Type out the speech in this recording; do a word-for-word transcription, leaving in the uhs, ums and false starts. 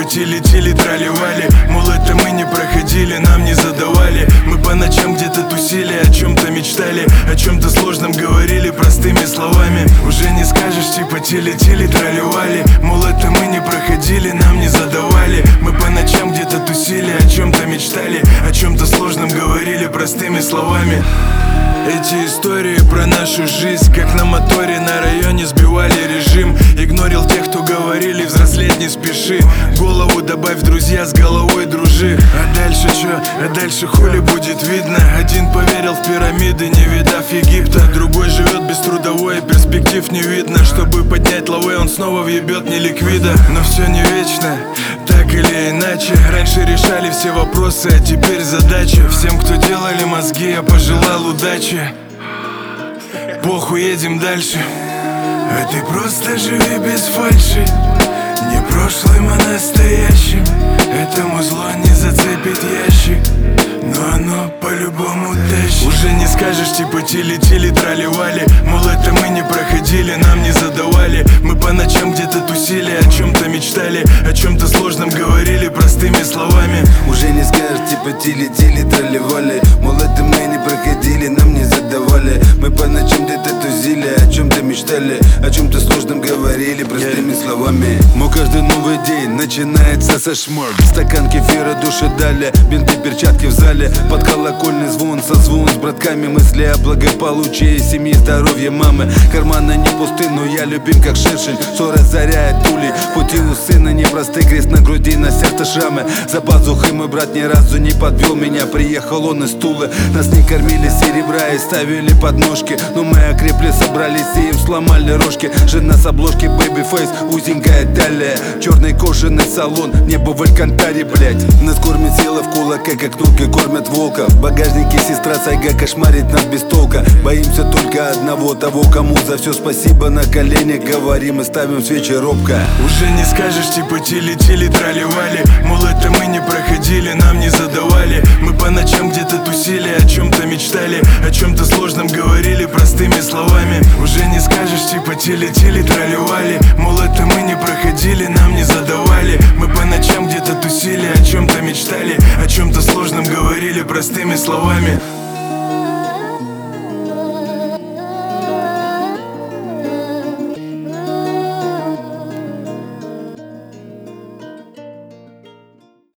типа тили-тили тролливали. Мол, это мы не проходили, нам не задавали. Мы по ночам где-то тусили, о чем-то мечтали, о чем-то сложном говорили простыми словами. Уже не скажешь, типа тили-тили тролливали. Мол, это мы не проходили, нам не задавали. Мы по ночам где-то тусили, о чем-то мечтали, о чем-то сложном говорили простыми словами. Эти истории про нашу жизнь, как на моторе на районе сбивали режим. Игнорил тех, кто говорили, взрослеть не спеши. Голову добавь, друзья, с головой дружи. А дальше чё? А дальше хули будет видно. Один поверил в пирамиды, не видав Египта. Другой живет без трудовой, перспектив не видно. Чтобы поднять лавы, он снова въебет не ликвида. Но все не вечно, так или иначе. Раньше решали все вопросы, а теперь задача. Всем, кто делали мозги, я пожелал удачи. Похуй, едем дальше. А ты просто живи без фальши. Не прошлым, а настоящим. Этому зло не зацепит ящик, но оно по-любому тащит. Уже не скажешь, типа тили-тили тролливали. Мол, это мы не проходили, нам не задавали. Мы по ночам где-то тусили, о чем-то мечтали, о чем-то сложном говорили простыми словами. Уже не скажешь, типа тили-тили тролливали. Мол, это мы не проходили, нам не задавали. Мы по ночам где-то тусили, о чем-то мечтали, о чем-то сложном говорили простыми словами. Мой каждый новый день начинается со шмор. Стакан кефира, души дали, бинты, перчатки в зале. Под колокольный звон, созвон с братками. Мысли о благополучии семьи, здоровье мамы. Карманы не пусты, но я любим как шершень. Все разоряет пули, пути у сына непросты. Крест на груди, на сердце шрамы. За пазухой мой брат ни разу не подвел меня. Приехал он из Тулы. Нас не кормили серебра и ставили подножки. Но мы окрепли, собрались и им сломали рожки. Жена с обложки, baby face, узенькая талия. Черный кожаный салон, небо в Алькантаре, блять. Нас кормит сила в кулака, как турки кормят волка. В багажнике сестра Сайга кошмарит нас без толка. Боимся только одного, того, кому за все спасибо на коленях говорим и ставим свечи робко. Уже не скажешь, типа тили-тили тролливали. Мол, это мы не проходили, нам не задавали. Мы по ночам где-то тусили, о чем-то мечтали, о чем-то сложном говорили простыми словами. Уже не скажешь, типа тили-тили тролливали. Мол, это мы не проходили, нам не задавали. Мы по ночам где-то тусили, о чем-то мечтали, о чем-то сложном говорили простыми словами.